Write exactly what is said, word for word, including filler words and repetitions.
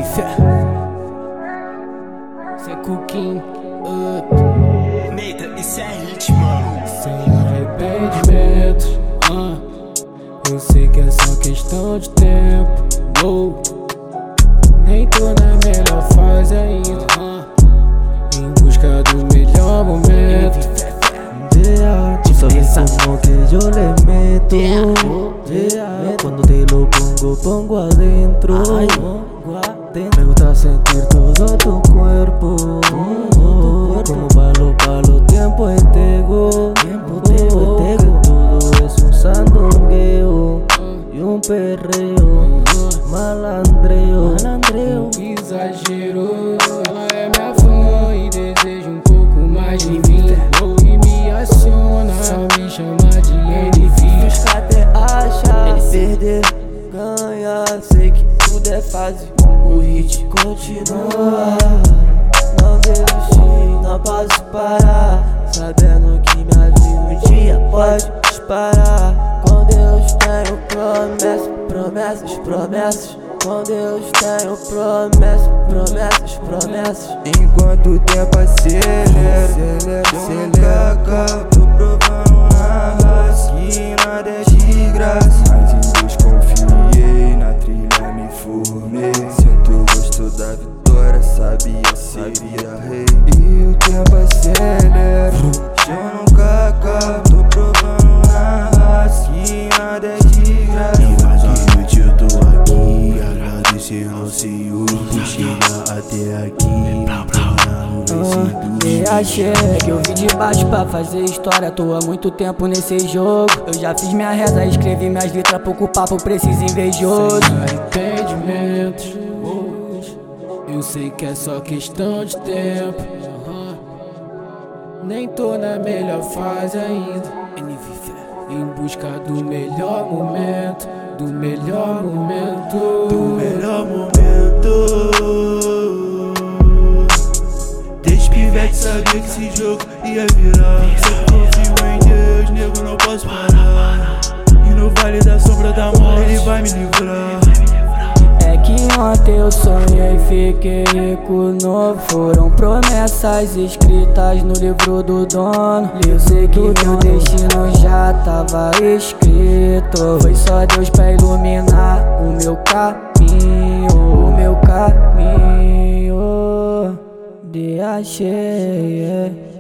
fé. Cê é cooking up. Neita, isso é hit, mano. Sem arrependimento. uh. Eu sei que é só questão de tempo. oh. Nem tô na melhor fase ainda. uh. Em busca do melhor momento. Só vem como que yo le meto. Yeah. Cuando te lo pongo, pongo adentro. Me gusta sentir todo tu cuerpo. Como palo, palo, tiempo etego. Todo es un sandungueo y un perreo. Malandreo, malandreo. Exagero. Ela é minha fã e deseja um pouco mais de mim. E me aciona, me chama de N V. Busca até achar, perder, ganhar. Sei que tudo é fase, o hit continua. Não desistir, não posso parar. Sabendo que minha vida um dia pode disparar. Com Deus tenho promessas, promessas, promessas. Com Deus tenho promessas, promessas, promessas. Enquanto o tempo acelera, acelera, acelera, acaba. Tô provando na raça que nada é de graça. Mas em Deus confiei, na trilha me formei. Sinto o gosto da vitória, sabia seria rei. E o tempo acelera, eu nunca acabo. Tô provando na raça que nada é de graça. E mais uma noite eu tô aqui, agradecer ao Senhor por chegar até aqui. Me achei, é que eu vim de baixo pra fazer história. Tô há muito tempo nesse jogo. Eu já fiz minha reza, escrevi minhas letras. Pouco papo, preciso invejoso. Sem arrependimentos. Eu sei que é só questão de tempo. uh-huh. Nem tô na melhor fase ainda. N V fé. Em busca do melhor momento. Do melhor momento. Do melhor momento. Desde pivete sabia que esse jogo ia virar. Sempre confio em Deus, nego, não posso parar. E no vale da sombra da morte ele vai me livrar. É que ontem eu sonhei, fiquei rico novo. Foram promessas escritas no livro do dono. Eu sei que meu destino já tava escrito. Foi só Deus pra iluminar o meu caminho. O meu caminho de achei.